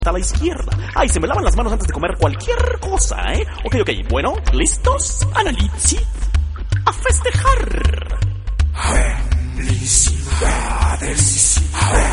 a la izquierda. Ay, se me lavan las manos antes de comer cualquier cosa, ¿eh? Ok, bueno, ¿listos? Analitzi, a festejar. Felicidades.